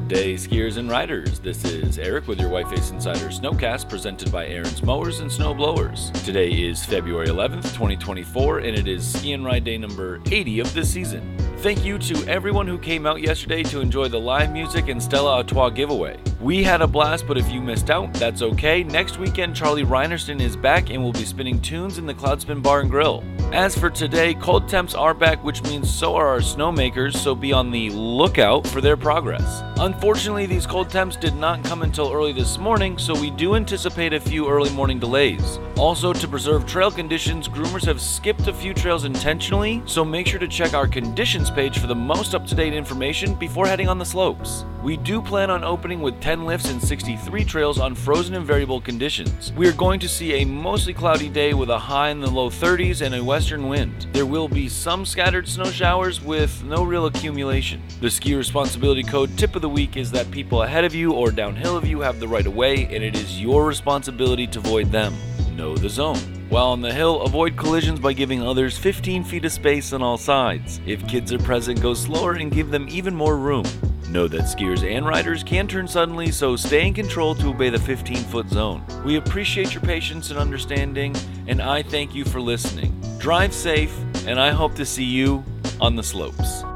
Good day, skiers and riders. This is Eric with your Whiteface Insider Snowcast presented by Aaron's Mowers and Snowblowers. Today is February 11th, 2024, and it is ski and ride day number 80 of this season. Thank you to everyone who came out yesterday to enjoy the live music and Stella Artois giveaway. We had a blast, but if you missed out, that's okay. Next weekend, Charlie Reinerson is back and will be spinning tunes in the Cloudspin Bar and Grill. As for today, cold temps are back, which means so are our snowmakers, so be on the lookout for their progress. Unfortunately, these cold temps did not come until early this morning, so we do anticipate a few early morning delays. Also, to preserve trail conditions, groomers have skipped a few trails intentionally, so make sure to check our conditions page for the most up-to-date information before heading on the slopes. We do plan on opening with 10 lifts and 63 trails on frozen and variable conditions. We are going to see a mostly cloudy day with a high in the low 30s and a western wind. There will be some scattered snow showers with no real accumulation. The ski responsibility code tip of the week is that people ahead of you or downhill of you have the right of way, and it is your responsibility to avoid them. Know the zone. While on the hill, avoid collisions by giving others 15 feet of space on all sides. If kids are present, go slower and give them even more room. Know that skiers and riders can turn suddenly, so stay in control to obey the 15-foot zone. We appreciate your patience and understanding, and I thank you for listening. Drive safe, and I hope to see you on the slopes.